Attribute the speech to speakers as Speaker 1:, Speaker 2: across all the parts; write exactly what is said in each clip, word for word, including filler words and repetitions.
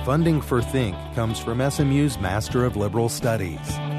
Speaker 1: Funding for Think comes from S M U's Master of Liberal Studies.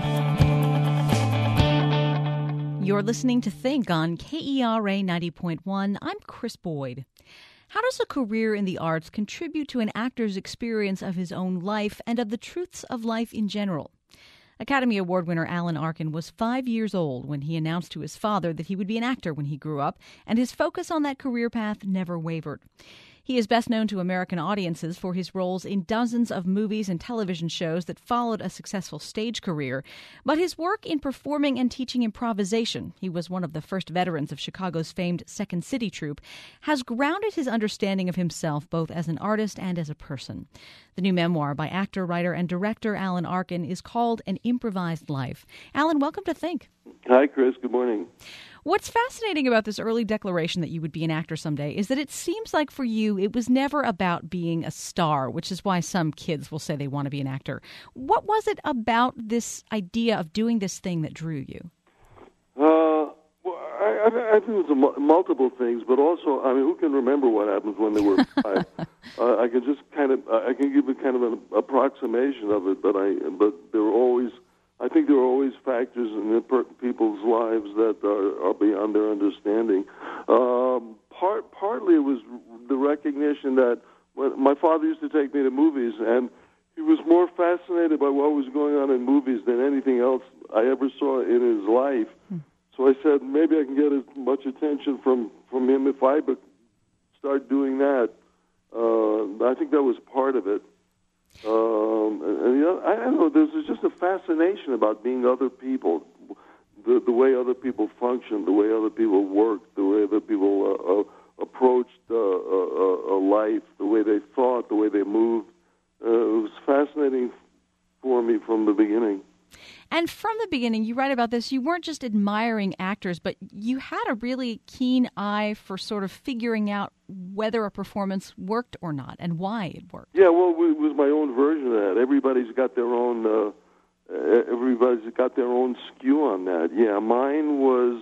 Speaker 2: You're listening to Think on K E R A ninety point one. I'm Chris Boyd. How does a career in the arts contribute to an actor's experience of his own life and of the truths of life in general? Academy Award winner Alan Arkin was five years old when he announced to his father that he would be an actor when he grew up, and his focus on that career path never wavered. He is best known to American audiences for his roles in dozens of movies and television shows that followed a successful stage career. But his work in performing and teaching improvisation, he was one of the first veterans of Chicago's famed Second City troupe, has grounded his understanding of himself both as an artist and as a person. The new memoir by actor, writer, and director Alan Arkin is called An Improvised Life. Alan, welcome to Think.
Speaker 3: Hi, Chris. Good morning.
Speaker 2: What's fascinating about this early declaration that you would be an actor someday is that it seems like for you it was never about being a star, which is why some kids will say they want to be an actor. What was it about this idea of doing this thing that drew you?
Speaker 3: Uh, well, I, I, I think it was a, multiple things, but also, I mean, who can remember what happens when they were five? uh, I can just kind of, I can give a kind of an approximation of it, but I, but there were always. I think there are always factors in the per- people's lives that are, are beyond their understanding. Um, part, partly it was the recognition that when my father used to take me to movies, and he was more fascinated by what was going on in movies than anything else I ever saw in his life. Hmm. So I said, maybe I can get as much attention from, from him if I be- start doing that. Uh, I think that was part of it. Um, and, you know, I don't know, there's just a fascination about being other people, the, the way other people function, the way other people work, the way other people uh, uh, approached uh, uh, uh, life, the way they thought, the way they moved. Uh, it was fascinating for me from the beginning.
Speaker 2: And from the beginning, you write about this, you weren't just admiring actors, but you had a really keen eye for sort of figuring out whether a performance worked or not and why it worked.
Speaker 3: Yeah, well, it was my own version of that. Everybody's got their own, uh, everybody's got their own skew on that. Yeah, mine was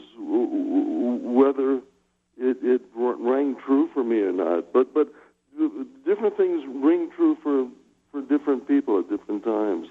Speaker 3: whether it, it rang true for me or not. But but different things ring true for, for different people at different times.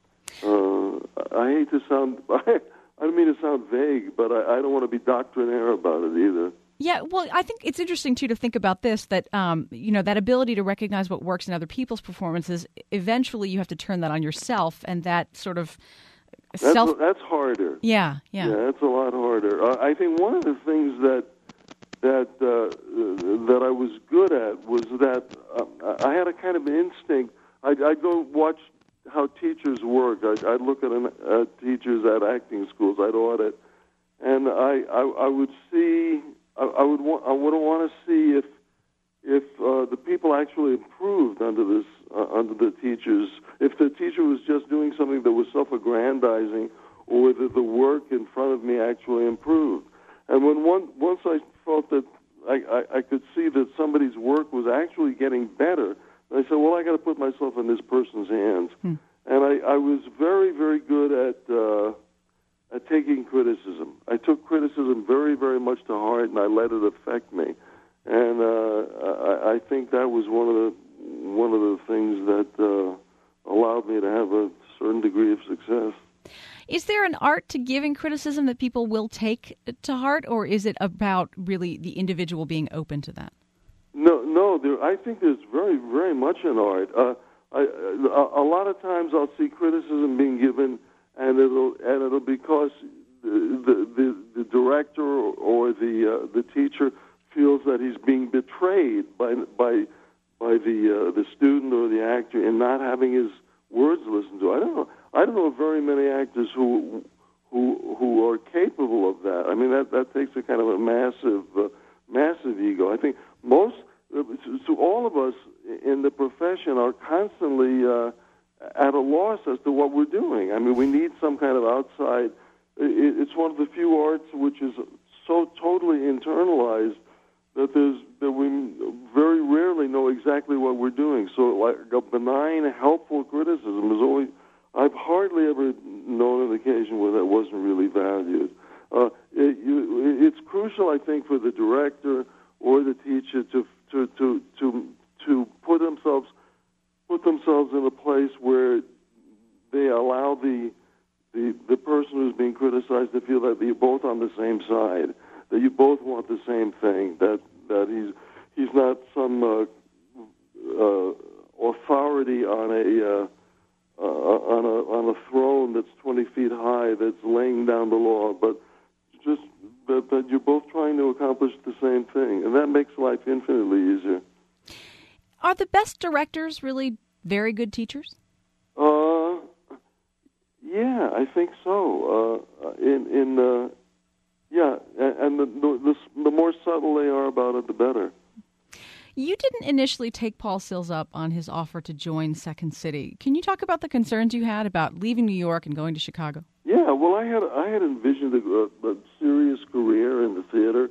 Speaker 3: Uh, I hate to sound, I don't mean to sound vague, but I, I don't want to be doctrinaire about it either.
Speaker 2: Yeah, well, I think it's interesting, too, to think about this, that, um, you know, that ability to recognize what works in other people's performances, eventually you have to turn that on yourself, and that sort of self...
Speaker 3: That's, that's harder.
Speaker 2: Yeah, yeah.
Speaker 3: Yeah, that's a lot harder. Uh, I think one of the things that that uh, that I was good at was that uh, I had a kind of instinct. I'd, I'd go watch how teachers work. I'd, I'd look at an, uh, teachers at acting schools. I'd audit, and I, I, I would see. I, I would want. I would want to see if if uh, the people actually improved under this uh, under the teachers. If the teacher was just doing something that was self-aggrandizing, or whether the work in front of me actually improved. And when one once I felt that I, I, I could see that somebody's work was actually getting better, I said, well, I got to put myself in this person's hands. Hmm. And I, I was very, very good at uh, at taking criticism. I took criticism very, very much to heart, and I let it affect me. And uh, I, I think that was one of the one of the things that uh, allowed me to have a certain degree of success.
Speaker 2: Is there an art to giving criticism that people will take to heart, or is it about really the individual being open to that?
Speaker 3: No, no. There, I think there's very, very much an art. Uh, I, a, a lot of times I'll see criticism being given, and it'll and it'll because the the, the director or the uh, the teacher feels that he's being betrayed by by by the uh, the student or the actor in not having his words listened to. I don't know. I don't know very many actors who who who are capable of that. I mean, that that takes a kind of a massive uh, massive ego. I think most. So all of us in the profession are constantly uh, at a loss as to what we're doing. I mean, we need some kind of outside. It's one of the few arts which is so totally internalized that there's that we very rarely know exactly what we're doing. So, like a benign, helpful criticism is always. I've hardly ever known an occasion where that wasn't really valued. Uh, it, you, it's crucial, I think, for the director or the teacher to to to to to put themselves put themselves in a place where they allow the the the person who's being criticized to feel that you're both on the same side, that you both want the same thing, that that he's he's not some uh, uh, authority on a uh, uh, on a on a throne that's twenty feet high that's laying down the law, but just that, that you're both trying to accomplish the same thing, and that makes life infinitely easier.
Speaker 2: Are the best directors really very good teachers?
Speaker 3: Uh, yeah, I think so. Uh, in in uh, yeah, and the, the the more subtle they are about it, the better.
Speaker 2: You didn't initially take Paul Sills up on his offer to join Second City. Can you talk about the concerns you had about leaving New York and going to Chicago?
Speaker 3: Yeah, well, I had I had envisioned a, a serious career in the theater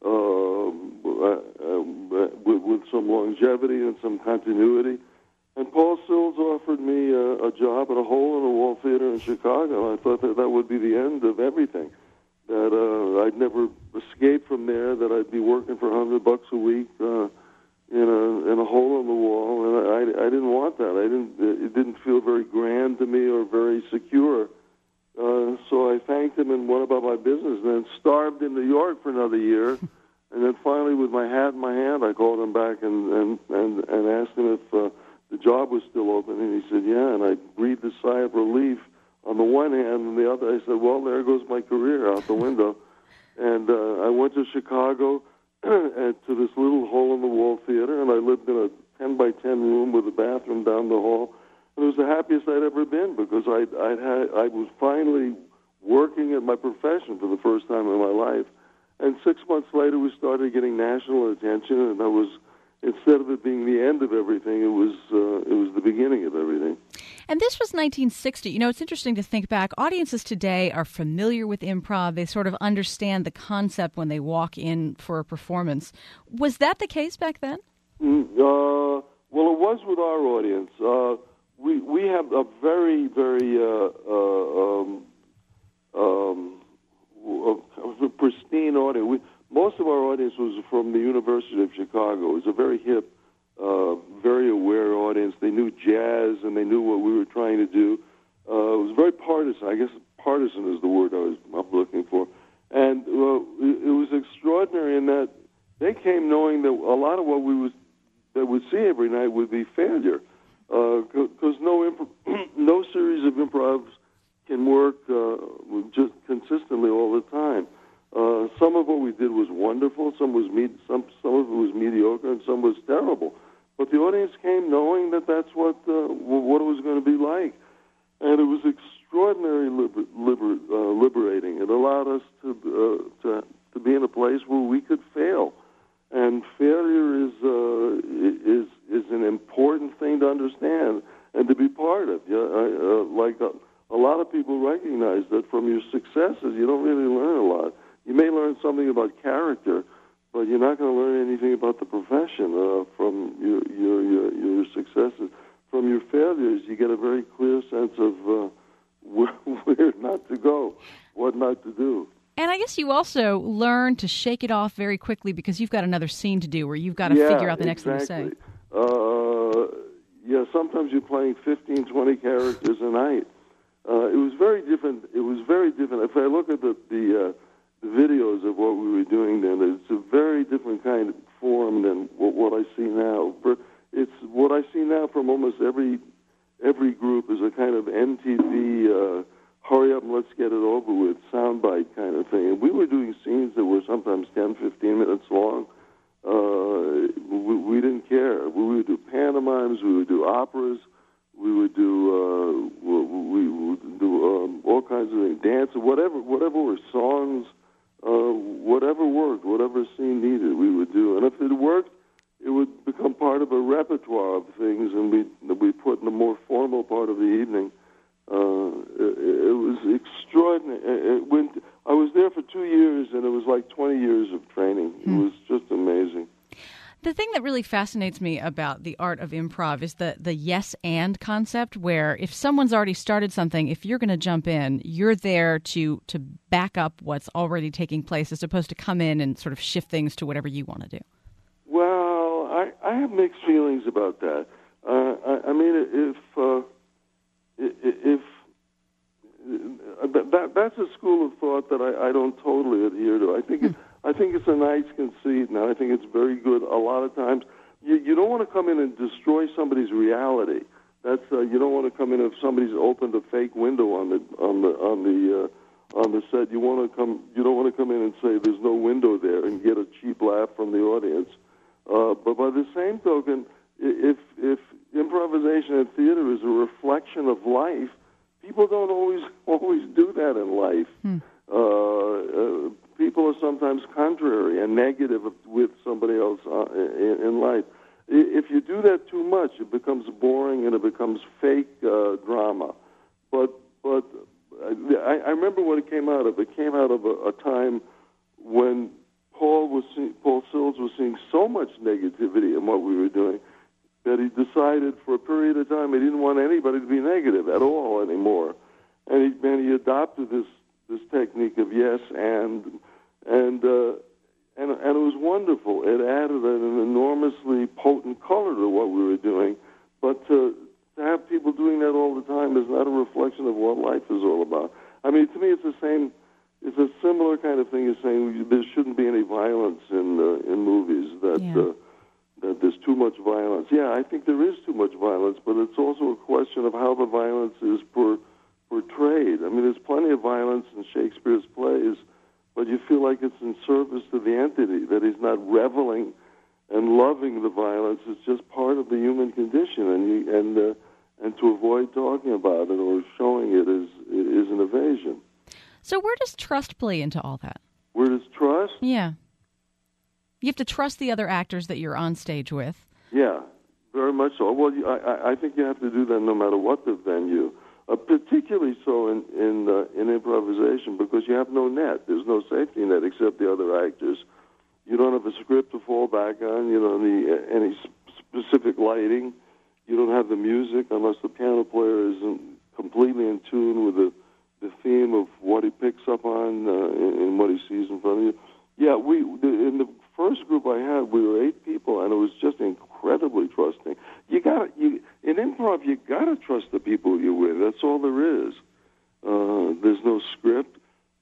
Speaker 3: um, uh, uh, with, with some longevity and some continuity. And Paul Sills offered me a, a job at a hole-in-the-wall theater in Chicago. I thought that that would be the end of everything, that uh, I'd never escape from there, that I'd be working for a hundred bucks a week uh, in a in a hole in the wall, and I, I didn't want that. I didn't. It didn't feel very grand to me or very secure. Uh, so I thanked him and went about my business, and then starved in New York for another year. And then finally, with my hat in my hand, I called him back and and and, and asked him if uh, the job was still open, and he said, yeah. And I breathed a sigh of relief on the one hand, and the other, I said, well, there goes my career out the window. And uh, I went to Chicago and to this little hole-in-the-wall theater, and I lived in a ten by ten room with a bathroom down the hall. And it was the happiest I'd ever been, because I'd, I'd had, I was finally working at my profession for the first time in my life. And six months later, we started getting national attention, and I was, instead of it being the end of everything, it was uh, it was the beginning of everything.
Speaker 2: And this was nineteen sixty. You know, it's interesting to think back. Audiences today are familiar with improv. They sort of understand the concept when they walk in for a performance. Was that the case back then?
Speaker 3: Mm, uh, well, it was with our audience. Uh, we we have a very, very uh, uh, um, um, a pristine audience. We, most of our audience was from the University of Chicago. It was a very hip, uh, very aware audience. They knew jazz, and they knew what we were trying to do. Uh, it was very partisan. I guess partisan is the word I was I'm looking for. And uh, it, it was extraordinary in that they came knowing that a lot of what we was that would see every night would be failure, because uh, no imp- no series of improvs can work uh, just consistently all the time. Uh, some of what we did was wonderful, some was me- some some of it was mediocre, and some was terrible. But the audience came knowing that that's what uh, what it was going to be like, and it was extraordinarily liber- liber- uh, liberating. It allowed us to uh, to to be in a place where we could fail, and failure is uh, is is an important thing to understand and to be part of. Yeah, I, uh, like a, a lot of people recognize that from your successes, you don't really learn a lot. You may learn something about character, but you're not going to learn anything about the profession uh, from your, your your your successes. From your failures, you get a very clear sense of uh, where, where not to go, what not to do.
Speaker 2: And I guess you also learn to shake it off very quickly, because you've got another scene to do where you've got to
Speaker 3: yeah,
Speaker 2: figure out the next
Speaker 3: exactly.
Speaker 2: thing to say.
Speaker 3: Uh, yeah, sometimes you're playing fifteen, twenty characters a night. Uh, it was very different. It was very different. If I look at the the, uh, the videos of what we were doing then, it's a very different kind of form than what, what I see now. It's what I see now from almost every every group is a kind of M T V, uh, hurry up and let's get it over with, soundbite kind of thing. And we were doing scenes that were sometimes ten, fifteen minutes long. Uh, we, we didn't care. We would do pantomimes, we would do operas, we would do uh, we would do um, all kinds of things, dance, whatever, whatever were songs, uh, whatever worked, whatever scene needed, we would do. And if it worked, it would become part of a repertoire of things, and we we put in a more formal part of the evening. Uh, it, it was extraordinary. It went, I was there for two years, and it was like twenty years of training. It was just amazing.
Speaker 2: The thing that really fascinates me about the art of improv is the, the yes and concept, where if someone's already started something, if you're going to jump in, you're there to to back up what's already taking place, as opposed to come in and sort of shift things to whatever you want to do.
Speaker 3: Well, I, I have mixed feelings about that. Uh, I, I mean, that's a school of thought that I, I don't totally adhere to. I think it, I think it's a nice conceit, and I think it's very good. A lot of times, you, you don't want to come in and destroy somebody's reality. That's uh, you don't want to come in if somebody's opened a fake window on the on the on the uh, on the set. You want to come. You don't want to come in and say there's no window there and get a cheap laugh from the audience. Uh, but by the same token, if if improvisation in theater is a reflection of life, people don't always always do that in life. Hmm. Uh, uh, people are sometimes contrary and negative with somebody else uh, in, in life. If you do that too much, it becomes boring and it becomes fake uh, drama. But but I, I remember when it came out of. It came out of a, a time when Paul was see, Paul Sills was seeing so much negativity in what we were doing that he decided for a period of time he didn't want anybody to be negative at all anymore, and he and he adopted this this technique of yes and and. Uh, And, and it was wonderful. It added an enormously potent color to what we were doing. But to, to have people doing that all the time is not a reflection of what life is all about. I mean, to me, it's the same. It's a similar kind of thing as saying there shouldn't be any violence in uh, in movies. That yeah. uh, that there's too much violence. Yeah, I think there is too much violence, but it's also a question of how the violence is por- portrayed. I mean, there's plenty of violence in Shakespeare's plays, but you feel like it's in service to the entity, that he's not reveling and loving the violence. It's just part of the human condition, and you, and uh, and to avoid talking about it or showing it is is an evasion.
Speaker 2: So where does trust play into all that?
Speaker 3: Where does trust?
Speaker 2: Yeah. You have to trust the other actors that you're on stage with.
Speaker 3: Yeah, very much so. Well, you, I, I think you have to do that no matter what the venue. Uh, particularly so in in, uh, in improvisation, because you have no net. There's no safety net except the other actors. You don't have a script to fall back on. You don't have any, any specific lighting. You don't have the music unless the piano player isn't completely in tune with the, the theme of what he picks up on uh, in, in what he sees in front of you. Yeah, we in the first group I had, we were eight people, and it was just incredibly trusting. You got you in improv. You got to trust the people you're with. That's all there is. Uh, there's no script,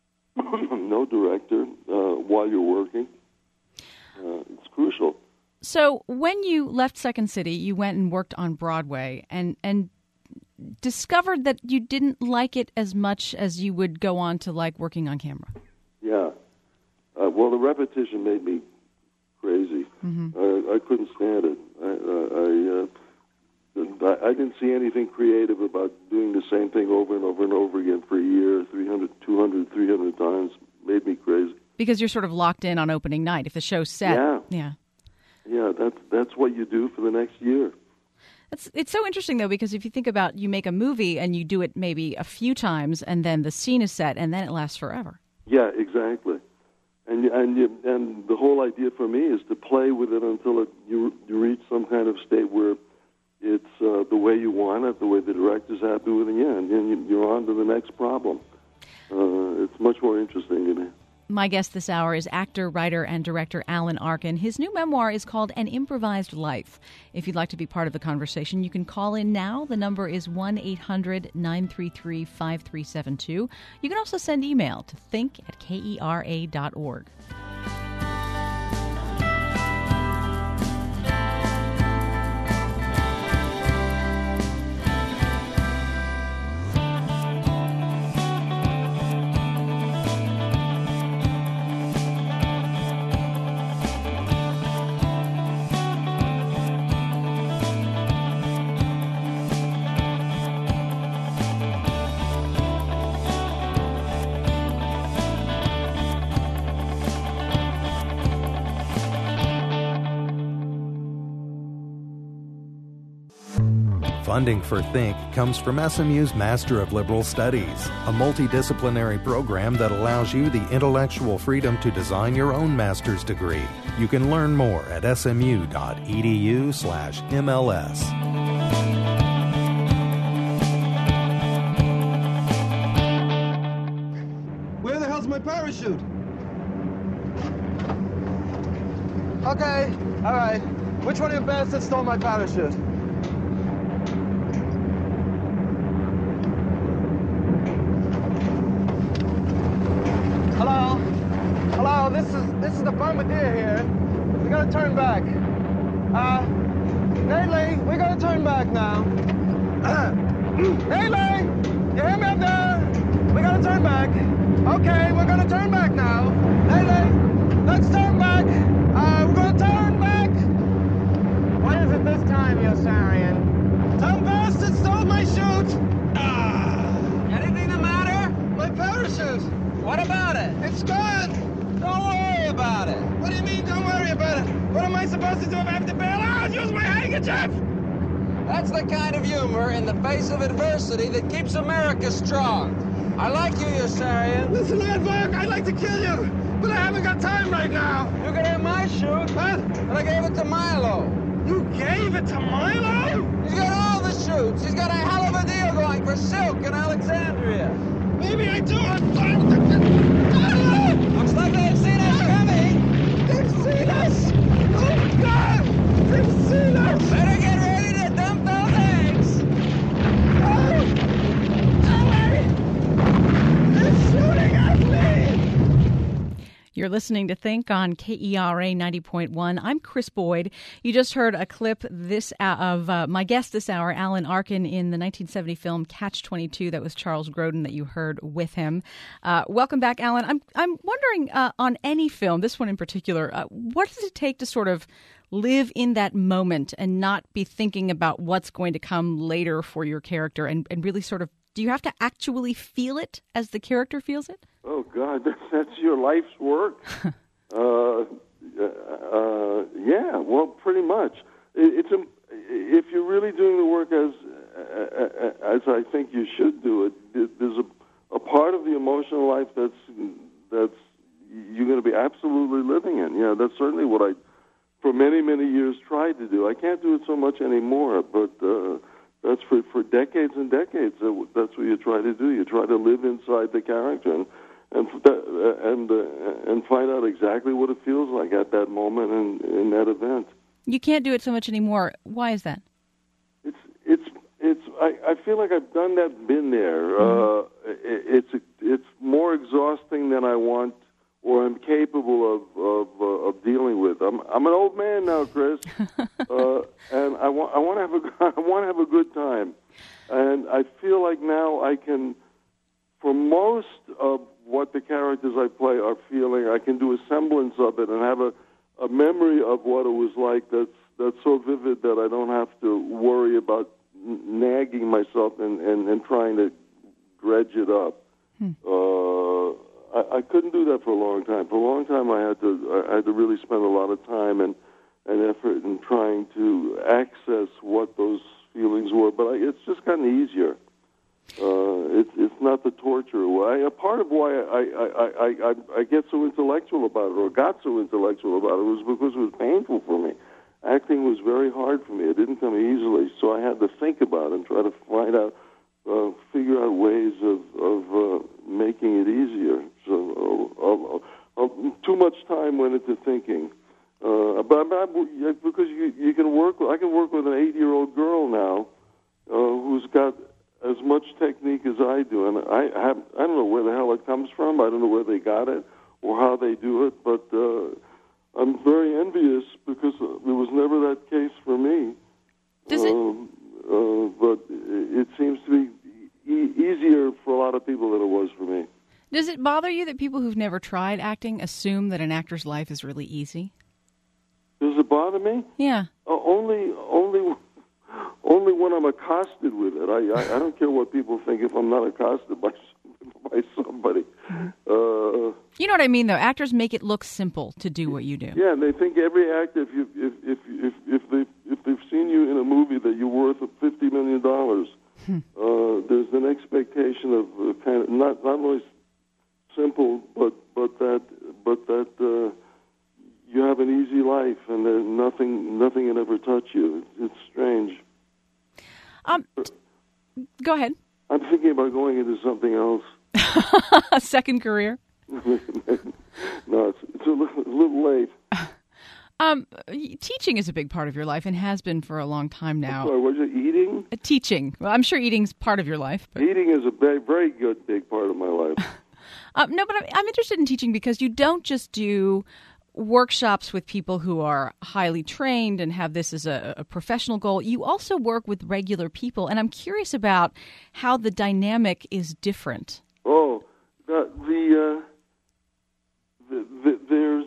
Speaker 3: no director uh, while you're working. Uh, it's crucial.
Speaker 2: So when you left Second City, you went and worked on Broadway, and and discovered that you didn't like it as much as you would go on to like working on camera.
Speaker 3: Yeah. Uh, well, the repetition made me crazy. Mm-hmm. I, I couldn't stand it. I, uh, I, uh, I didn't see anything creative about doing the same thing over and over and over again for a year, three hundred, two hundred, three hundred times. Made me crazy.
Speaker 2: Because you're sort of locked in on opening night. If the show's set.
Speaker 3: Yeah.
Speaker 2: Yeah.
Speaker 3: Yeah, that's, that's what you do for the next year.
Speaker 2: It's, it's so interesting, though, because if you think about you make a movie and you do it maybe a few times and then the scene is set and then it lasts forever.
Speaker 3: Yeah, exactly. And and you, and the whole idea for me is to play with it until it, you you reach some kind of state where it's uh, the way you want it, the way the director's happy with it, yeah, and then you're on to the next problem. Uh, it's much more interesting to me.
Speaker 2: My guest this hour is actor, writer, and director Alan Arkin. His new memoir is called An Improvised Life. If you'd like to be part of the conversation, you can call in now. The number is one eight hundred nine three three five three seven two. You can also send email to think at K E R A dot org.
Speaker 1: Funding for Think comes from S M U's Master of Liberal Studies, a multidisciplinary program that allows you the intellectual freedom to design your own master's degree. You can learn more at smu.edu slash MLS.
Speaker 4: Where the hell's my parachute? Okay, all right. Which one of you bastards stole my parachute? a deer here. We gotta turn back. Uh, Naley, we gotta turn back now. Naley, you hear me up there? We gotta turn back. Okay, we're gonna turn back now. Naley, let's turn back. Uh, we're gonna turn back. What is it this time, Yossarian? Some bastard stole my chute. Ah. Anything the matter? My parachute. What about it? It's gone. Don't worry about it. What do you mean, don't worry about it? What am I supposed to do if I have to bail out? Use my handkerchief!
Speaker 5: That's the kind of humor in the face of adversity that keeps America strong. I like you, Yossarian.
Speaker 4: Listen, Aardvark, I'd like to kill you, but I haven't got time right now.
Speaker 5: You can have my chute.
Speaker 4: What?
Speaker 5: And I gave it to Milo.
Speaker 4: You gave it to Milo?
Speaker 5: He's got all the chutes. He's got a hell of a deal going for silk in Alexandria.
Speaker 4: Maybe I do. I'm sorry.
Speaker 5: Looks like they've seen us coming.
Speaker 4: They've seen us! Oh, God! They've seen us!
Speaker 5: Better get ready to dump those eggs.
Speaker 4: Oh! Ellie! They're shooting at me!
Speaker 2: You're listening to Think on K E R A ninety point one. I'm Chris Boyd. You just heard a clip this uh, of uh, my guest this hour, Alan Arkin, in the nineteen seventy film Catch twenty-two. That was Charles Grodin that you heard with him. Uh, welcome back, Alan. I'm I'm wondering uh, on any film, this one in particular, uh, what does it take to sort of live in that moment and not be thinking about what's going to come later for your character, and, and really sort of, do you have to actually feel it as the character feels it?
Speaker 3: Oh, God, that's, that's your life's work? uh, uh, yeah, well, pretty much. It, it's a, if you're really doing the work as uh, as I think you should do it, there's a, a part of the emotional life that's that's you're going to be absolutely living in. Yeah, that's certainly what I, for many, many years, tried to do. I can't do it so much anymore, but uh, that's for, for decades and decades. That's what you try to do. You try to live inside the character and and and uh, and find out exactly what it feels like at that moment and in that event.
Speaker 2: You can't do it so much anymore. Why is that?
Speaker 3: It's it's it's. I, I feel like I've done that, been there. Mm-hmm. Uh, it, it's it's more exhausting than I want or I'm capable of of, uh, of dealing with. I'm I'm an old man now, Chris, uh, and I want I want to have a I want to have a good time, and I feel like now I can, for most of what the characters I play are feeling, I can do a semblance of it and have a, a memory of what it was like that's that's so vivid that I don't have to worry about n- nagging myself and, and, and trying to dredge it up. Hmm. Uh, I, I couldn't do that for a long time. For a long time, I had to I had to really spend a lot of time and, and effort in trying to access what those feelings were. But I, it's just gotten easier. Uh, it's it's not the torture. Why a part of why I I, I, I I get so intellectual about it or got so intellectual about it was because it was painful for me. Acting was very hard for me. It didn't come easily, so I had to think about it and try to find out, uh, figure out ways of of uh, making it easier. So uh, uh, uh, too much time went into thinking. Uh, but, but because you you can work, I can work with an eight-year-old girl now uh, who's got as much technique as I do, and I have, I don't know where the hell it comes from. I don't know where they got it or how they do it, but uh, I'm very envious because it was never that case for me.
Speaker 2: Does it?
Speaker 3: Um, uh, but it seems to be e- easier for a lot of people than it was for me.
Speaker 2: Does it bother you that people who've never tried acting assume that an actor's life is really easy?
Speaker 3: Does it bother me?
Speaker 2: Yeah.
Speaker 3: Uh, only, only. Only when I'm accosted with it. I, I I don't care what people think if I'm not accosted by by somebody. Uh,
Speaker 2: you know what I mean, though. Actors make it look simple to do what you do.
Speaker 3: Yeah, and they think every actor, if you if if if if they if they've seen you in a movie that you're worth fifty million dollars, uh, there's an expectation of uh, kind of not not only simple, but but that but that uh, you have an easy life and there's nothing nothing can ever touch you. It's, it's strange.
Speaker 2: Um, go ahead.
Speaker 3: I'm thinking about going into something else.
Speaker 2: A second career?
Speaker 3: No, it's, it's a, little, a little late.
Speaker 2: Um, teaching is a big part of your life and has been for a long time now.
Speaker 3: I'm sorry, was it eating?
Speaker 2: Uh, teaching. Well, I'm sure eating's part of your life. But...
Speaker 3: Eating is a very, very good, big part of my life.
Speaker 2: um, no, but I'm, I'm interested in teaching because you don't just do workshops with people who are highly trained and have this as a, a professional goal. You also work with regular people, and I'm curious about how the dynamic is different.
Speaker 3: Oh, the, the, uh, the, the there's,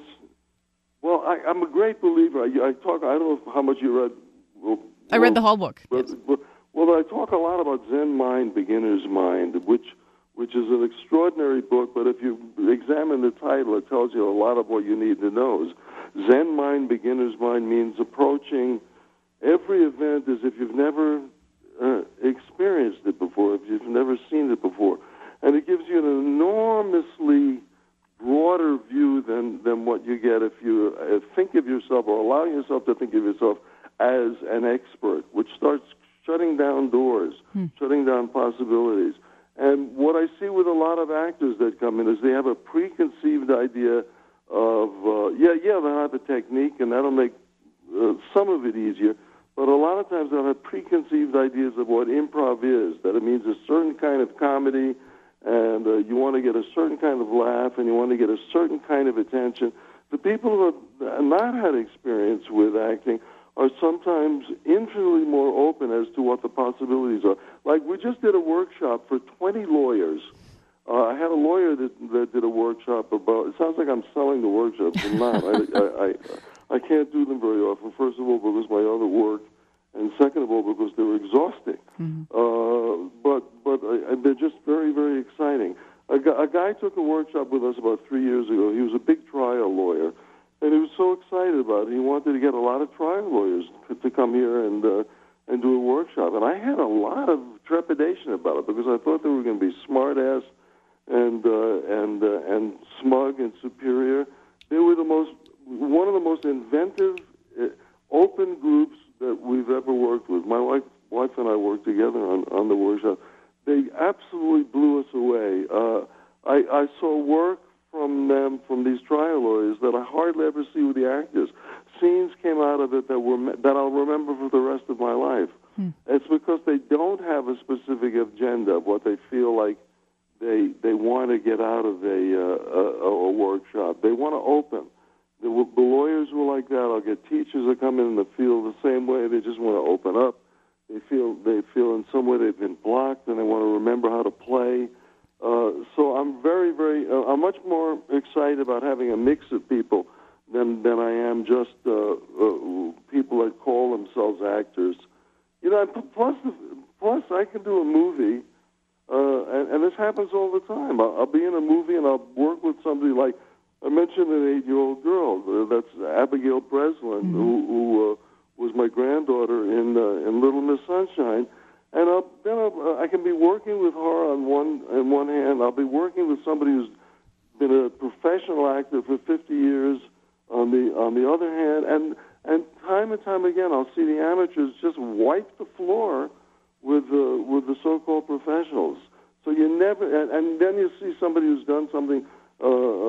Speaker 3: well, I, I'm a great believer. I, I talk, I don't know how much you read. Well,
Speaker 2: I read the whole book.
Speaker 3: But,
Speaker 2: yes.
Speaker 3: but, well, I talk a lot about Zen Mind, Beginner's Mind, which which is an extraordinary book, but if you examine the title, it tells you a lot of what you need to know. Zen Mind, Beginner's Mind means approaching every event as if you've never uh, experienced it before, if you've never seen it before. And it gives you an enormously broader view than, than what you get if you uh, think of yourself or allow yourself to think of yourself as an expert, which starts shutting down doors, hmm. shutting down possibilities. And what I see with a lot of actors that come in is they have a preconceived idea of, uh, yeah, yeah, they'll have a technique, and that'll make uh, some of it easier, but a lot of times they'll have preconceived ideas of what improv is, that it means a certain kind of comedy, and uh, you want to get a certain kind of laugh, and you want to get a certain kind of attention. The people who have not had experience with acting are sometimes infinitely more open as to what the possibilities are. Like, we just did a workshop for twenty lawyers. Uh, I had a lawyer that, that did a workshop about, it sounds like I'm selling the workshops. I'm not. I, I, I, I can't do them very often. First of all, because my other work, and second of all, because they're exhausting. Mm-hmm. Uh, but but uh, they're just very, very exciting. A, a guy took a workshop with us about three years ago. He was a big trial lawyer. And he was so excited about it. He wanted to get a lot of trial lawyers to, to come here and uh, and do a workshop. And I had a lot of trepidation about it because I thought they were going to be smart-ass and uh, and uh, and smug and superior. They were the most one of the most inventive, uh, open groups that we've ever worked with. My wife, wife and I worked together on, on the workshop. They absolutely blew us away. Uh, I, I saw work from them, from these trial lawyers, that I hardly ever see with the actors. Scenes came out of it that were that I'll remember for the rest of my life. Hmm. It's because they don't have a specific agenda of what they feel like they they want to get out of a uh, a, a workshop. They want to open. The, the lawyers were like that. I'll get teachers that come in and feel the same way. They just want to open up. They feel they feel in some way they've been blocked, and they want to remember how to play. Uh, so I'm very, very, uh, I'm much more excited about having a mix of people than than I am just uh, uh, people that call themselves actors. You know, plus, plus I can do a movie, uh, and, and this happens all the time. I'll, I'll be in a movie and I'll work with somebody like, I mentioned an eight-year-old girl, uh, that's Abigail Breslin, mm-hmm. who, who uh, was my granddaughter in uh, in Little Miss Sunshine. And I'll, then I'll, I can be working with her on one on one hand. I'll be working with somebody who's been a professional actor for fifty years on the on the other hand. And and time and time again, I'll see the amateurs just wipe the floor with uh, with the so-called professionals. So you never, and, and then you see somebody who's done something uh, uh,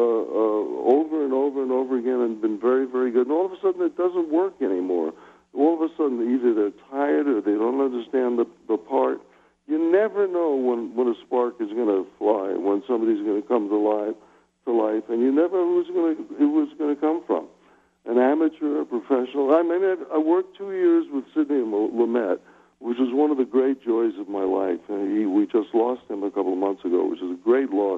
Speaker 3: uh, over and over and over again and been very, very good. And all of a sudden, it doesn't work anymore. All of a sudden, either they're tired or they don't understand the, the part. You never know when, when a spark is going to fly, when somebody's going to come to life, to life, and you never know who's going to who it's going to come from. An amateur, a professional. I mean, I worked two years with Sidney Lumet, which was one of the great joys of my life. And he, we just lost him a couple of months ago, which is a great loss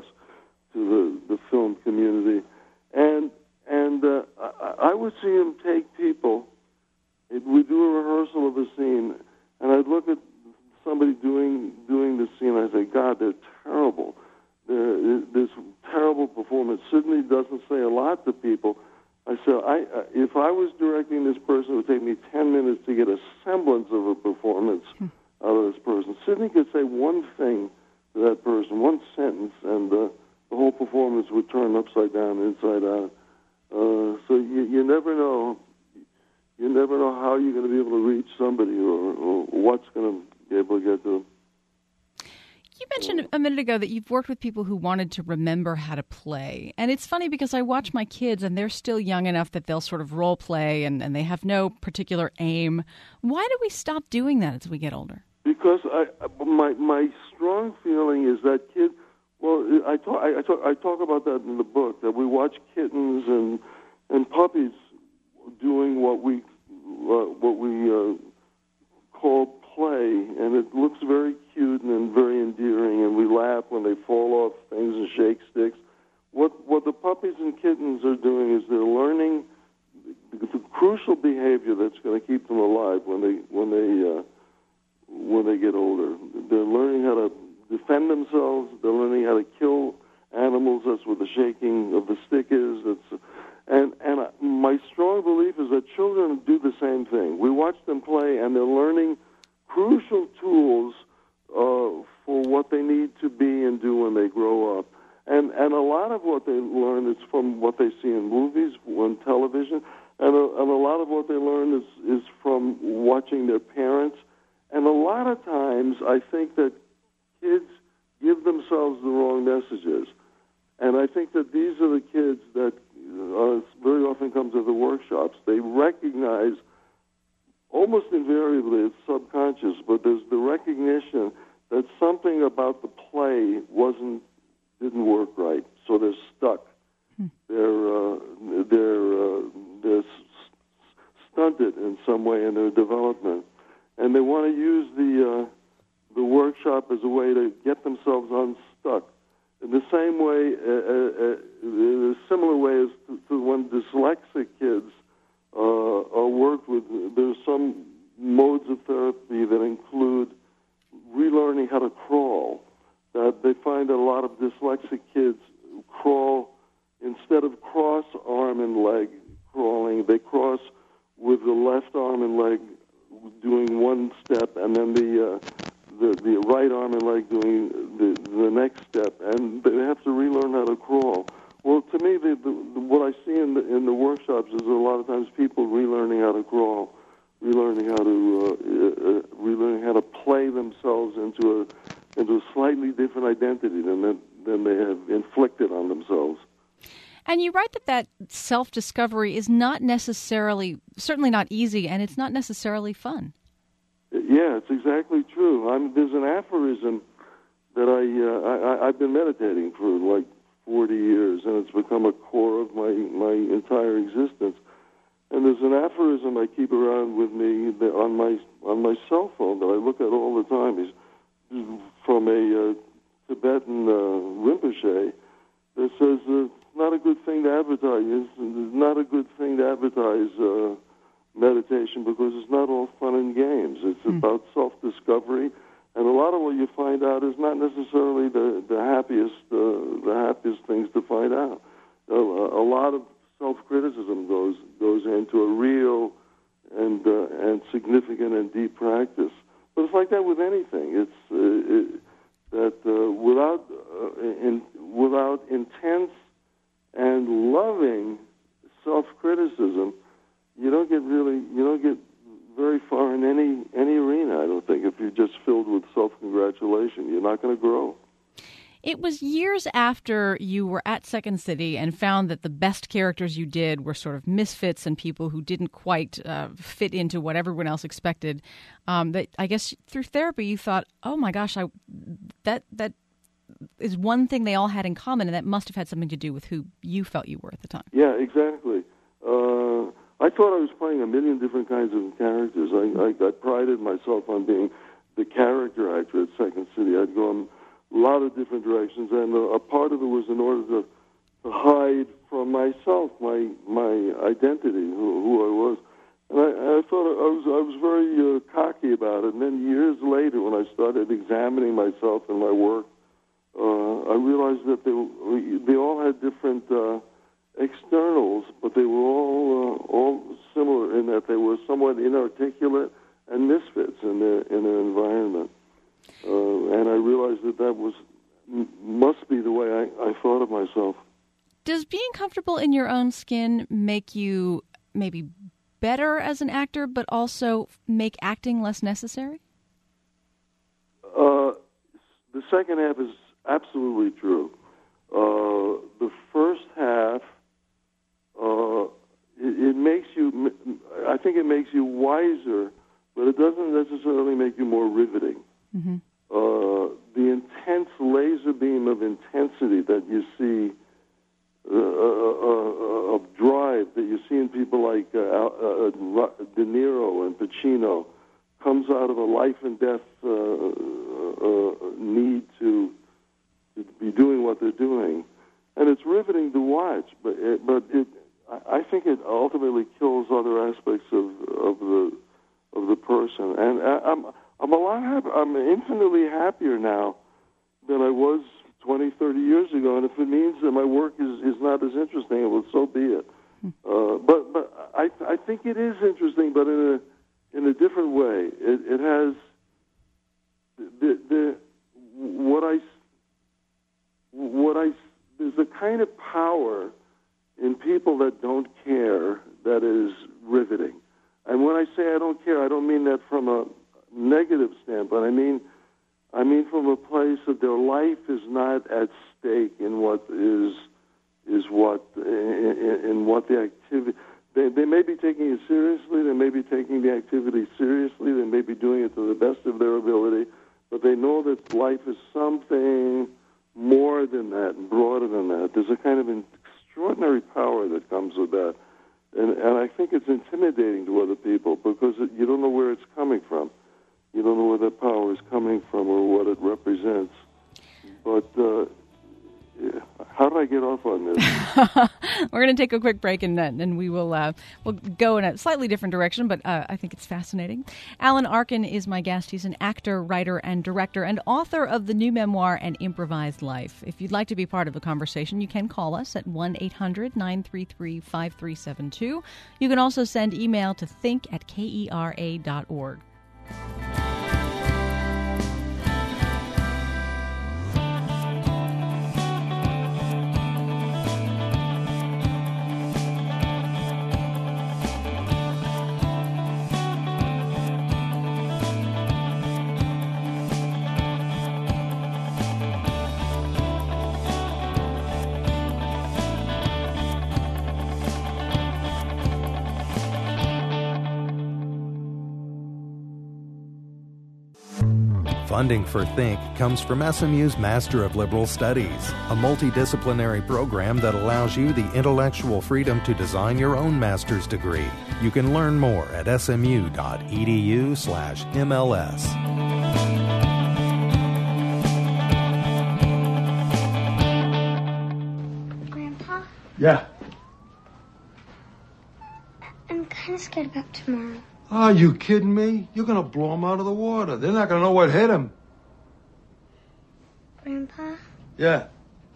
Speaker 3: to the, the film community. And and uh, I, I would see him take people. We'd do a rehearsal of a scene, and I'd look at somebody doing doing the scene, and I'd say, God, they're terrible. They're, this terrible performance. Sidney doesn't say a lot to people. I said, I, if I was directing this person, it would take me ten minutes to get a semblance of a performance hmm. out of this person. Sidney could say one thing to that person, one sentence, and uh, the whole performance would turn upside down, inside out. Uh, so you, you never know. You never know how you're going to be able to reach somebody or, or what's going to be able to get to them.
Speaker 2: You mentioned a minute ago that you've worked with people who wanted to remember how to play. And it's funny because I watch my kids and they're still young enough that they'll sort of role play and, and they have no particular aim. Why do we stop doing that as we get older?
Speaker 3: Because I, my my strong feeling is that kids, well, I talk, I, I, talk, I talk about that in the book, that we watch kittens and and puppies doing what we uh, what we uh, call play, and it looks very cute and very endearing, and we laugh when they fall off things and shake sticks. What what the puppies and kittens are doing is they're learning the, the crucial behavior that's going to keep them alive when they when they uh, when they get older. They're learning how to defend themselves. They're learning how to kill animals. That's what the shaking of the stick is. That's and and uh, my strong belief is that children do the same thing. We watch them play, and they're learning crucial tools uh, for what they need to be and do when they grow up. And and a lot of what they learn is from what they see in movies, on television, and a, and a lot of what they learn is, is from watching their parents. And a lot of times, I think that kids give themselves the wrong messages. And I think that these are the kids that uh, very often come to the workshops. They recognize, almost invariably, it's subconscious, but there's the recognition that something about the play wasn't didn't work right, so they're stuck. Hmm. They're uh, they're uh, they're s- stunted in some way in their development, and they want to use the uh, the workshop as a way to get themselves unstuck. In the same way, uh, uh, in a similar way as to, to when dyslexic kids uh, are worked with, there's some modes of therapy that include relearning how to crawl. That they find that a lot of dyslexic kids crawl, instead of cross arm and leg crawling, they cross with the left arm and leg doing one step, and then the uh, the, the right arm and leg doing the, the next step, and they have to relearn how to crawl. Well, to me, the, the, the, what I see in the, in the workshops is a lot of times people relearning how to crawl, relearning how to uh, uh, relearning how to play themselves into a into a slightly different identity than that, than they have inflicted on themselves.
Speaker 2: And you write that that self-discovery is not necessarily, certainly not easy, and it's not necessarily fun.
Speaker 3: Yeah, it's exactly true. I'm, there's an aphorism that I, uh, I I've been meditating for like forty years, and it's become a core of my my entire existence. And there's an aphorism I keep around with me that on my on my cell phone that I look at all the time. Is from a uh, Tibetan uh, Rinpoche that says uh, it's not a good thing to advertise. It's not a good thing to advertise uh, meditation because it's not all fun and games. It's mm. about self-discovery, and a lot of what you find out is not necessarily the the happiest uh, the happiest things to find out. A, a lot of self-criticism goes goes into a real and uh, and significant and deep practice. But it's like that with anything. It's uh, it, that uh, without uh, in, without intense and loving self-criticism, you don't get really you don't get very far in any any arena. I don't think if you're just filled with self-congratulation, you're not going to grow.
Speaker 2: It was years after you were at Second City and found that the best characters you did were sort of misfits and people who didn't quite uh, fit into what everyone else expected. Um, that I guess through therapy you thought, oh my gosh, I that that is one thing they all had in common, and that must have had something to do with who you felt you were at the time.
Speaker 3: Yeah, exactly. Uh, I thought I was playing a million different kinds of characters. I, I, I prided myself on being the character actor at Second City. I'd go on a lot of different directions, and a, a part of it was in order to, to hide from myself my my identity, who, who I was. And I, I thought I was I was very uh, cocky about it. And then years later, when I started examining myself and my work, uh, I realized that they they all had different uh, externals, but they were all uh, all similar in that they were somewhat inarticulate and misfits in their in their environment. Uh, and I realized that that was m- must be the way I, I thought of myself.
Speaker 2: Does being comfortable in your own skin make you maybe better as an actor, but also make acting less necessary?
Speaker 3: Uh, the second half is absolutely true. Uh, the first half, uh, it, it makes you, I think it makes you wiser, but it doesn't necessarily make you more riveting. Mm-hmm. Uh, the intense laser beam of intensity that you see, uh, uh, uh, of drive that uh, uh, need to, to be doing what they're doing. And it's riveting to watch, but it, but it, I think it ultimately kills other aspects of of the of the person. And I, I'm I'm a lot happy, I'm infinitely happier now than I was twenty, thirty years ago. And if it means that my work is, is not as interesting, well, so be it. Uh, but but I I think it is interesting, but in a in a different way. It, it has the the what I what I there's a kind of power in people that don't care that is riveting. And when I say I don't care, I don't mean that from a negative standpoint. I mean I mean from a place of their life is not at stake in what is is what in, in what the activity. They, they may be taking it seriously. They may be taking the activity seriously. They may be doing it to the best of their ability, but they know that life is something more than that and broader than that. There's a kind of an extraordinary power that comes with that, and and I think it's intimidating to other people because it, you don't know where it's coming from. You don't know where that power is coming from or what it represents. But uh, yeah. How did I get off on this?
Speaker 2: We're going to take a quick break, and then and we will uh, we'll go in a slightly different direction, but uh, I think it's fascinating. Alan Arkin is my guest. He's an actor, writer, and director, and author of the new memoir, An Improvised Life. If you'd like to be part of the conversation, you can call us at one eight hundred nine three three five three seven two. You can also send email to think at kera dot org.
Speaker 1: Funding for Think comes from S M U's Master of Liberal Studies, a multidisciplinary program that allows you the intellectual freedom to design your own master's degree. You can learn more at smu.edu slash MLS.
Speaker 6: Grandpa?
Speaker 7: Yeah.
Speaker 6: I'm kind of scared about tomorrow.
Speaker 7: Are you kidding me? You're going to blow them out of the water. They're not going to know what hit them.
Speaker 6: Grandpa?
Speaker 7: Yeah.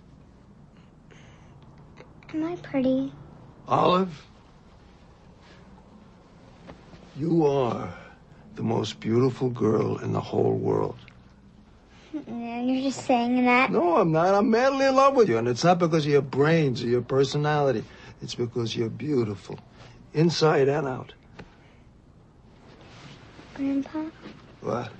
Speaker 6: Am I pretty?
Speaker 7: Olive? You are the most beautiful girl in the whole world.
Speaker 6: And you're just saying that?
Speaker 7: No, I'm not. I'm madly in love with you. And it's not because of your brains or your personality. It's because you're beautiful. Inside and out.
Speaker 6: Grandpa?
Speaker 7: What?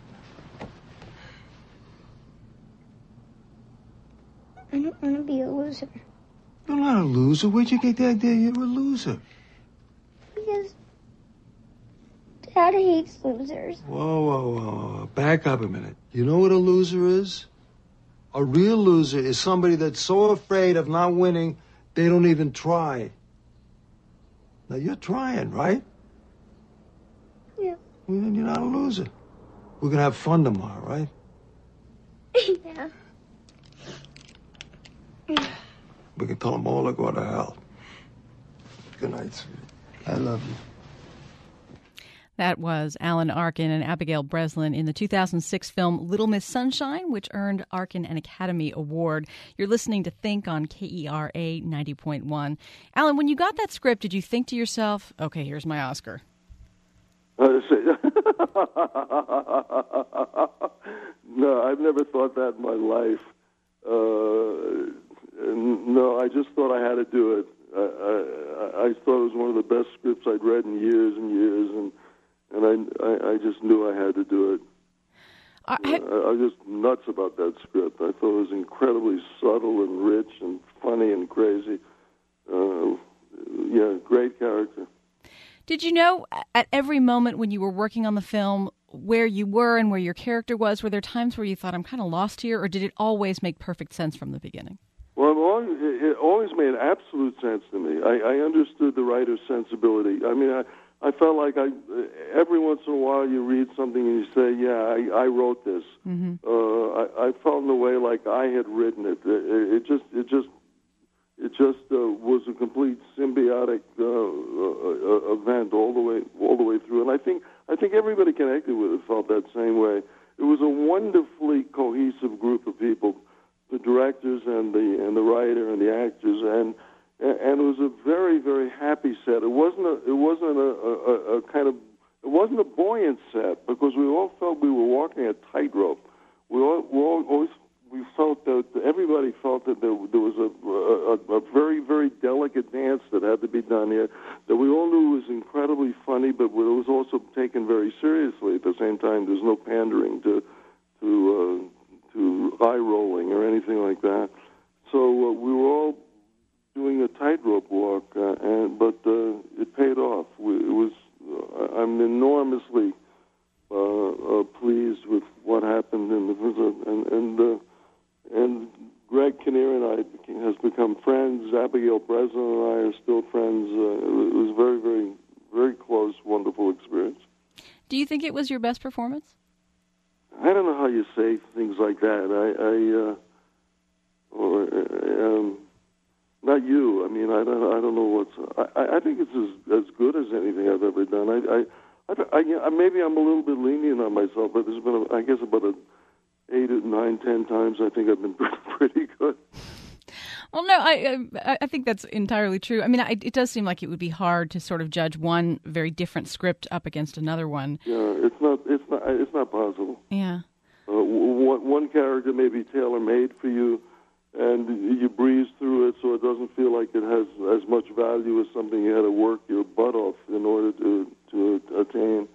Speaker 6: I don't want to be a loser.
Speaker 7: You're not a loser. Where'd you get the idea you're a loser?
Speaker 6: Because Dad hates losers.
Speaker 7: Whoa, whoa, whoa, whoa. Back up a minute. You know what a loser is? A real loser is somebody that's so afraid of not winning, they don't even try. Now, you're trying, right?
Speaker 6: Yeah.
Speaker 7: Well, then you're not a loser. We're going to have fun tomorrow, right?
Speaker 6: Yeah.
Speaker 7: We can tell them all to go to hell. Good night, sweetie. I love you.
Speaker 2: That was Alan Arkin and Abigail Breslin in the two thousand six film Little Miss Sunshine, which earned Arkin an Academy Award. You're listening to Think on K E R A ninety point one. Alan, when you got that script, did you think to yourself, okay, here's my Oscar?
Speaker 3: Uh, no, I've never thought that in my life. Uh, no, I just thought I had to do it. I, I, I thought it was one of the best scripts I'd read in years and years, and and I, I, I just knew I had to do it. Uh, I, I was just nuts about that script. I thought it was incredibly subtle and rich and funny and crazy. Uh, yeah, great character.
Speaker 2: Did you know at every moment when you were working on the film where you were and where your character was? Were there times where you thought, I'm kind of lost here, or did it always make perfect sense from the beginning?
Speaker 3: Well, it always, it always made absolute sense to me. I, I understood the writer's sensibility. I mean, I, I felt like I every once in a while you read something and you say, "Yeah, I, I wrote this." Mm-hmm. Uh, I, I felt in a way like I had written it. It, it just, it just, it just uh, was a complete symbiotic uh, uh, event all the way, all the way through. And I think, I think everybody connected with it felt that same way. It was a wonderfully cohesive group of people, the directors and the and the writer and the actors, and. And it was a very, very happy set. It wasn't a, it wasn't a, a, a kind of, it wasn't a buoyant set because we all felt we were walking a tightrope. We all, we all always, we felt that everybody felt that there, there was a, a, a very, very delicate dance that had to be done here. That we all knew was incredibly funny, but it was also taken very seriously at the same time. There's no pandering to, to, uh, to eye rolling or anything like that. So uh, we were all doing a tightrope walk, uh, and but uh, it paid off. We, it was uh, I'm enormously uh, uh, pleased with what happened in the visit, and and uh, and Greg Kinnear and I has become friends. Abigail Breslin and I are still friends. Uh, it was a very, very, very close, wonderful experience.
Speaker 2: Do you think it was your best performance?
Speaker 3: I don't know how you say things like that. I, I uh, or um. Not you. I mean, I don't. I don't know what's. I, I think it's as as good as anything I've ever done. I, I, I, I maybe I'm a little bit lenient on myself, but there's been, a, I guess, about a eight, nine, ten times I think I've been pretty good.
Speaker 2: Well, no, I I think that's entirely true. I mean, I, it does seem like it would be hard to sort of judge one very different script up against another one.
Speaker 3: Yeah, it's not. It's not. It's not possible.
Speaker 2: Yeah.
Speaker 3: Uh, one, one character may be tailor-made for you, and you breeze through it so it doesn't feel like it has as much value as something you had to work your butt off in order to to attain.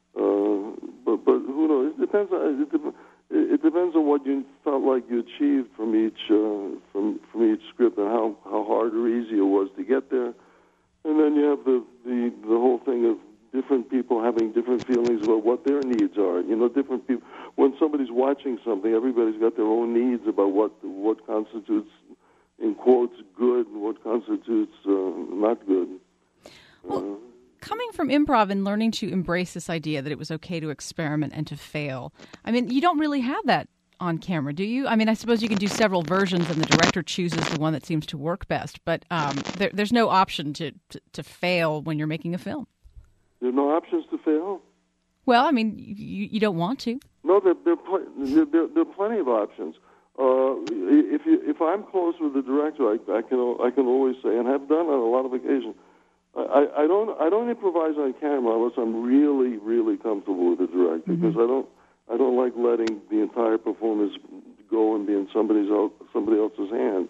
Speaker 3: Uh, but but who knows? It depends. On, it, it depends on what you felt like you achieved from each uh, from from each script and how, how hard or easy it was to get there. And then you have the, the the whole thing of different people having different feelings about what their needs are. You know, different people. When somebody's watching something, everybody's got their own needs about what what constitutes, in quotes, good and what constitutes uh, not good.
Speaker 2: Well, uh, coming from improv and learning to embrace this idea that it was okay to experiment and to fail, I mean, you don't really have that on camera, do you? I mean, I suppose you can do several versions and the director chooses the one that seems to work best, but um, there, there's no option to, to, to fail when you're making a film.
Speaker 3: There are no options to fail?
Speaker 2: Well, I mean, you, you don't want to.
Speaker 3: No, there, there, pl- there, there, there are plenty of options. Uh, if you, if I'm close with the director, I, I can I can always say, and have done on a lot of occasions, I, I don't I don't improvise on camera unless I'm really really comfortable with the director, because mm-hmm. I don't I don't like letting the entire performance go and be in somebody's else, somebody else's hands.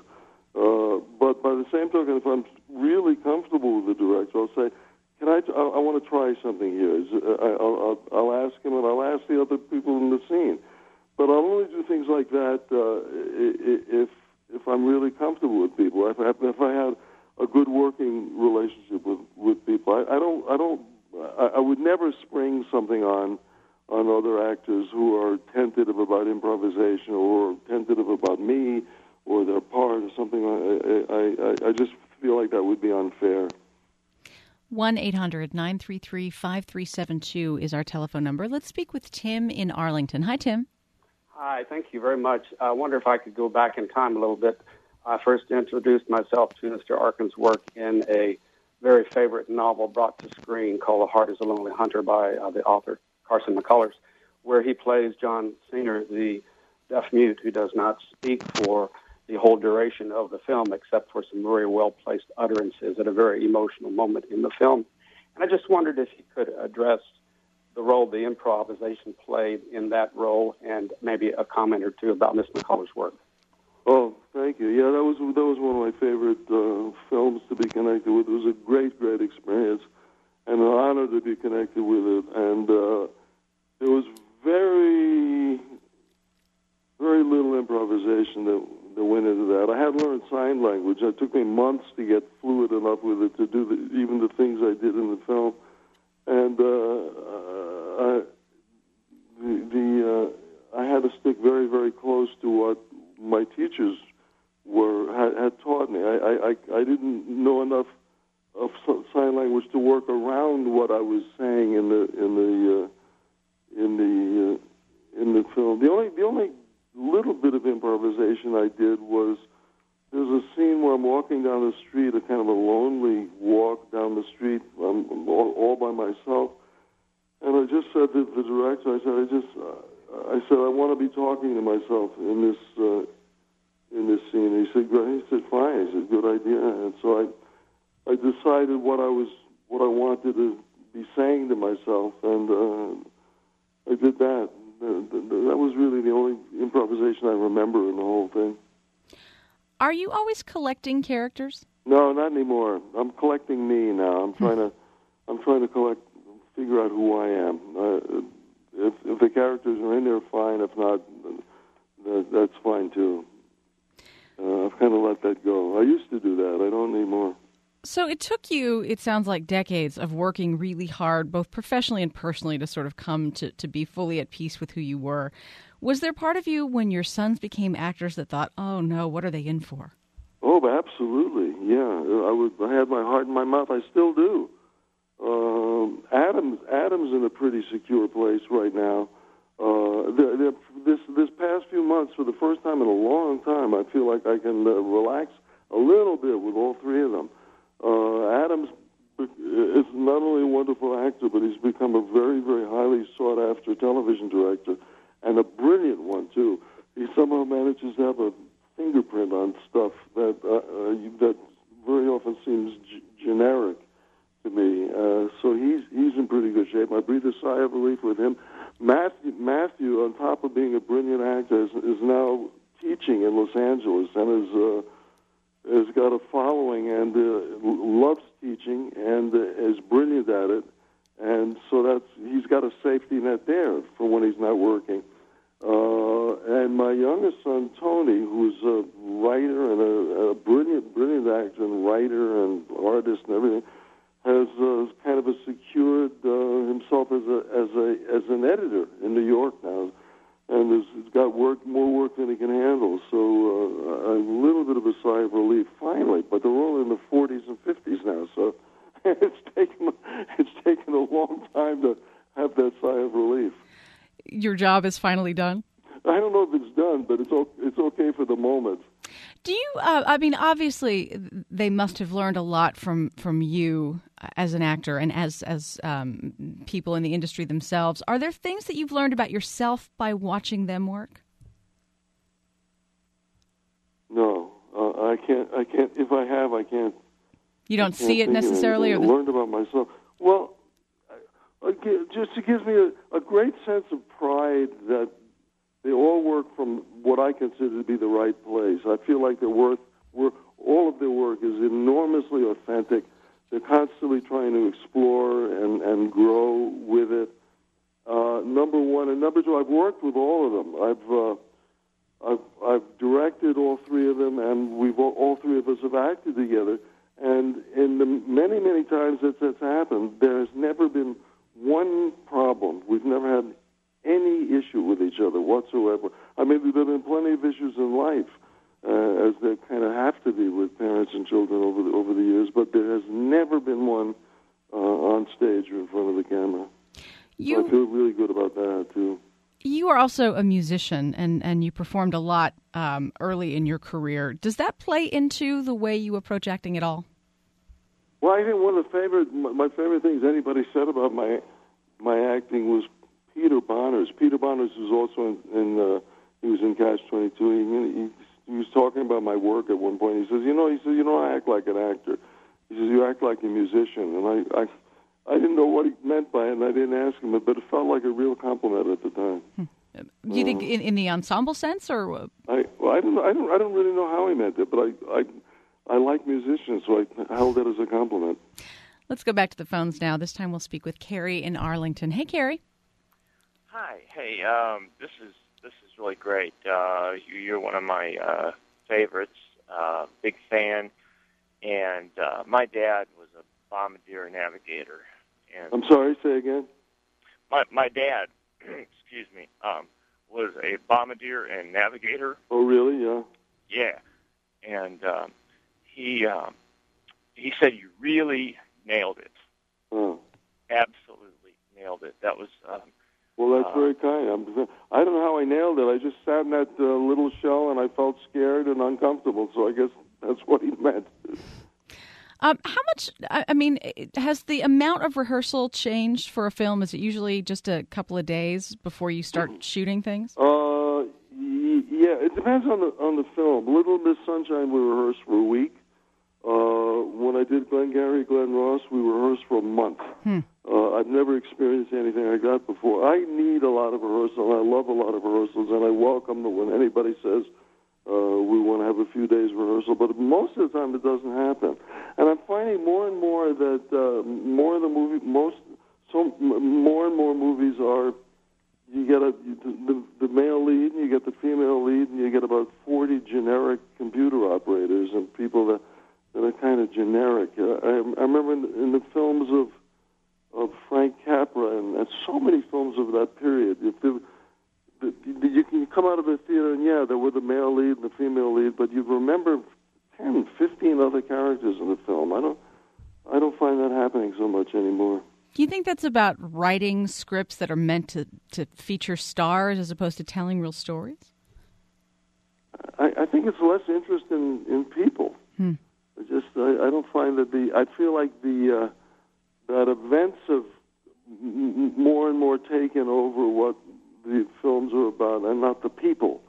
Speaker 3: Uh, but by the same token, if I'm really comfortable with the director, I'll say, Can I, I, I want to try something here. Is, uh, I, I'll, I'll ask him, and I'll ask the other people in the scene. But I'll only do things like that uh, if if I'm really comfortable with people. If I, if I had a good working relationship with, with people, I, I don't I don't I, I would never spring something on on other actors who are tentative about improvisation or tentative about me or their part or something. I I, I just feel like that would be unfair.
Speaker 2: one eight hundred nine three three five three seven two is our telephone number. Let's speak with Tim in Arlington. Hi, Tim.
Speaker 8: Hi, thank you very much. I wonder if I could go back in time a little bit. I first introduced myself to Mister Arkin's work in a very favorite novel brought to screen called The Heart is a Lonely Hunter by uh, the author Carson McCullers, where he plays John Senior, the deaf-mute who does not speak for the whole duration of the film, except for some very well-placed utterances at a very emotional moment in the film. And I just wondered if you could address the role the improvisation played in that role, and maybe a comment or two about Miss McCullers' work.
Speaker 3: Oh, thank you. Yeah, that was that was one of my favorite uh, films to be connected with. It was a great, great experience, and an honor to be connected with it. And uh, there was very, very little improvisation that that went into that. I had learned sign language. It took me months to get fluid enough with it to do the, even the things I did in the film. And uh, uh, I, the, the uh, I had to stick very, very close to what my teachers were had, had taught me. I, I, I didn't know enough of sign language to work around what I was saying in the in the uh, in the uh, in the film. The only the only little bit of improvisation I did was there's a scene where I'm walking down the street, a kind of a lonely walk down the street, I'm all, all by myself, and I just said to the director, I said, I just, uh, I said, I want to be talking to myself in this uh, in this scene. And he said, he said, fine. He said, good idea. And so I, I decided what I was, what I wanted to be saying to myself, and uh, I did that. That was really the only improvisation I remember in the whole thing.
Speaker 2: Are you always collecting characters?
Speaker 3: No, not anymore. I'm collecting me now. I'm trying to, I'm trying to collect, figure out who I am. Uh, if, if the characters are in there, fine. If not, that, that's fine too. Uh, I've kind of let that go. I used to do that. I don't anymore.
Speaker 2: So it took you, it sounds like, decades of working really hard, both professionally and personally, to sort of come to, to be fully at peace with who you were. Was there part of you when your sons became actors that thought, oh, no, what are they in for?
Speaker 3: Oh, absolutely, yeah. I would. I had my heart in my mouth. I still do. Um, Adam's, Adam's in a pretty secure place right now. Uh, the, the, this, this past few months, for the first time in a long time, I feel like I can uh, relax a little bit with all three of them. Uh, Adams is not only a wonderful actor, but he's become a very, very highly sought-after television director, and a brilliant one, too. He somehow manages to have a fingerprint on stuff that uh, uh, that very often seems g- generic to me. Uh, so he's he's in pretty good shape. I breathe a sigh of relief with him. Matthew, Matthew on top of being a brilliant actor, is, is now teaching in Los Angeles and is... Uh, has got a following and uh, loves teaching and uh, is brilliant at it, and so that's he's got a safety net there for when he's not working. Uh, and my youngest son Tony, who's a writer and a, a brilliant, brilliant actor and writer and artist and everything, has uh, kind of a secured uh, himself as a as a as an editor in New York now. And he's got work, more work than he can handle. So uh, a little bit of a sigh of relief, finally. But they're all in the forties and fifties now, so it's taken it's taken a long time to have that sigh of relief.
Speaker 2: Your job is finally done?
Speaker 3: I don't know if it's done, but it's it's okay for the moment.
Speaker 2: Do you? Uh, I mean, obviously, they must have learned a lot from, from you as an actor and as as um, people in the industry themselves. Are there things that you've learned about yourself by watching them work?
Speaker 3: No, uh, I can't. I can't. If I have, I can't.
Speaker 2: You don't
Speaker 3: can't
Speaker 2: see it necessarily,
Speaker 3: or
Speaker 2: the...
Speaker 3: learned about myself. Well, I, I, just it gives me a, a great sense of pride that they all work from what I consider to be the right place. I feel like their work, work, all of their work is enormously authentic. They're constantly trying to explore and, and grow with it. Uh, number one. And number two, I've worked with all of them. I've, uh, I've, I've directed all three of them, and we've all, all three of us have acted together. And in the many, many times that that's happened, there has never been one problem. We've never had any issue with each other whatsoever. I mean, there have been plenty of issues in life, uh, as there kind of have to be with parents and children over the, over the years, but there has never been one uh, on stage or in front of the camera.
Speaker 2: You,
Speaker 3: so I feel really good about that, too.
Speaker 2: You are also a musician, and, and you performed a lot um, early in your career. Does that play into the way you approach acting at all?
Speaker 3: Well, I think one of the favorite, my favorite things anybody said about my my acting was Peter Bonners. Peter Bonners was also in, in uh, he was in Catch twenty-two. He, he, he was talking about my work at one point. He says, you know, he says, you don't act like an actor. He says, you act like a musician. And I, I, I didn't know what he meant by it, and I didn't ask him, but it felt like a real compliment at the time.
Speaker 2: Hmm. Do you uh, think in, in the ensemble sense, or?
Speaker 3: I, well, I don't, I don't, I don't really know how he meant it, but I, I, I like musicians, so I held that as a compliment.
Speaker 2: Let's go back to the phones now. This time we'll speak with Carrie in Arlington. Hey, Carrie.
Speaker 9: Hi. Hey, um, this is this is really great. Uh, you, you're one of my uh, favorites. Uh, big fan. And uh, my dad was a bombardier navigator. And
Speaker 3: I'm sorry. Say again.
Speaker 9: My my dad, excuse me, um, was a bombardier and navigator.
Speaker 3: Oh, really? Yeah.
Speaker 9: Yeah. And um, he. Um, he said you really nailed it.
Speaker 3: Oh.
Speaker 9: Absolutely nailed it. That was. Um,
Speaker 3: Well, that's
Speaker 9: uh,
Speaker 3: very kind. I'm, I don't know how I nailed it. I just sat in that uh, little shell and I felt scared and uncomfortable. So I guess that's what he meant.
Speaker 2: Um, how much, I I mean, has the amount of rehearsal changed for a film? Is it usually just a couple of days before you start shooting things?
Speaker 3: Uh, y- yeah, it depends on the on the film. Little Miss Sunshine, we rehearsed for a week. Uh, when I did Glengarry Glen Ross, we rehearsed for a month.
Speaker 2: Hmm.
Speaker 3: Uh, I've never experienced anything like that before. I need a lot of rehearsal, and I love a lot of rehearsals, and I welcome it when anybody says uh, we want to have a few days rehearsal. But most of the time, it doesn't happen. And I'm finding more and more that uh, more of the movie, most, so more and more movies are. You get a the, the male lead, and you get the female lead, and you get about forty generic computer operators and people that. that are kind of generic. Uh, I, I remember in, in the films of of Frank Capra and, and so many films of that period. If the, the, the, you can come out of a theater and, yeah, there were the male lead and the female lead, but you remember ten, fifteen other characters in the film. I don't, I don't find that happening so much anymore.
Speaker 2: Do you think that's about writing scripts that are meant to, to feature stars as opposed to telling real stories?
Speaker 3: I, I think it's less interest in, in people.
Speaker 2: Hmm.
Speaker 3: I just I, I don't find that the I feel like the uh, that events have m- more and more taken over what the films are about, and not the people.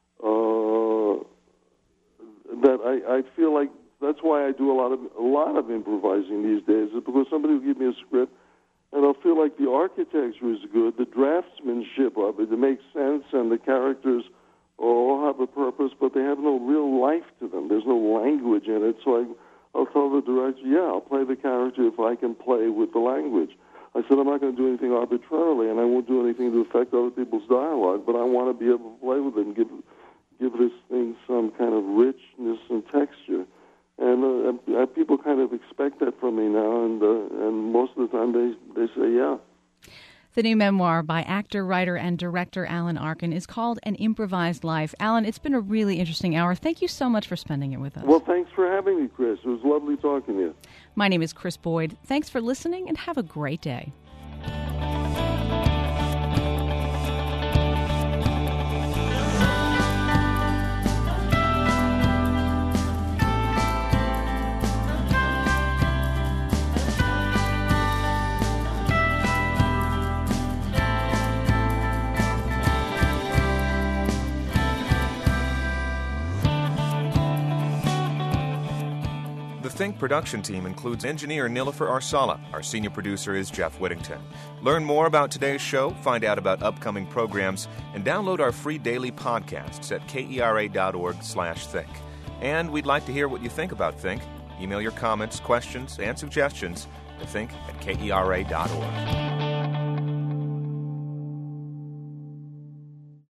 Speaker 3: Uh, that I, I feel like that's why I do a lot of a lot of improvising these days. Is because somebody will give me a script, and I'll feel like the architecture is good, the draftsmanship of it, it makes sense, and the characters all have a purpose, but they have no real life to them. There's no language in it. So I, I'll tell the director, yeah, I'll play the character if I can play with the language. I said, I'm not going to do anything arbitrarily, and I won't do anything to affect other people's dialogue, but I want to be able to play with it and give give this thing some kind of richness and texture. And uh, and people kind of expect that from me now, and uh, and most of the time they, they say, yeah.
Speaker 2: The new memoir by actor, writer, and director Alan Arkin is called An Improvised Life. Alan, it's been a really interesting hour. Thank you so much for spending it with us.
Speaker 3: Well, thanks for having me, Chris. It was lovely talking to you.
Speaker 2: My name is Chris Boyd. Thanks for listening, and have a great day.
Speaker 10: The Think production team includes engineer Nilofer Arsala. Our senior producer is Jeff Whittington. Learn more about today's show, find out about upcoming programs, and download our free daily podcasts at kera.org slash think. And we'd like to hear what you think about Think. Email your comments, questions, and suggestions to think at kera dot org.